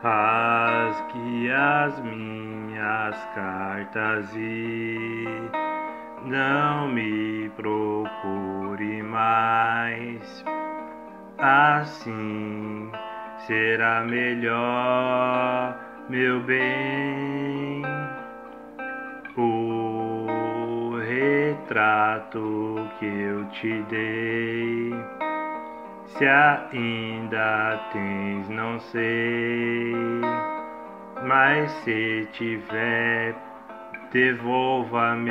Rasgue as minhas cartas e não me procure mais. Assim será melhor, meu bem. O retrato que eu te dei, se ainda tens, não sei, mas se tiver, devolva-me.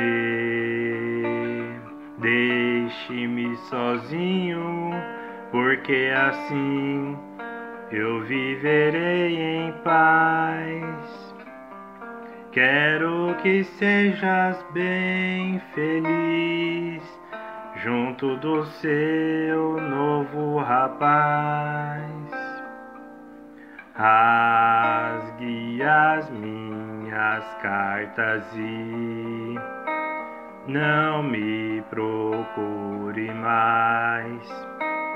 Deixe-me sozinho, porque assim eu viverei em paz. Quero que sejas bem feliz junto do seu novo rapaz. Rasgue as minhas cartas e não me procure mais.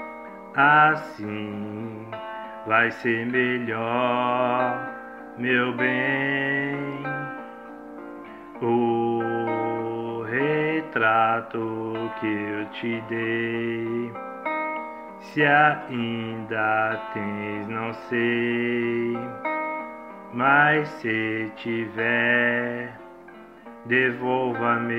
Assim vai ser melhor, meu bem. O retrato que eu te dei, se ainda tens, não sei, mas se tiver, devolva-me.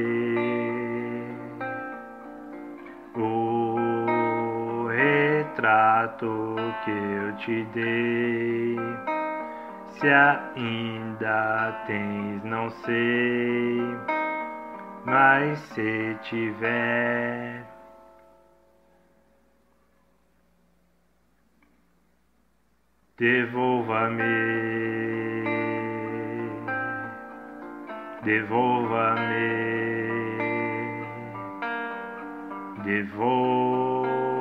O retrato que eu te dei, se ainda tens, não sei, mas se tiver, devolva-me. Devolva-me. Devolva-me.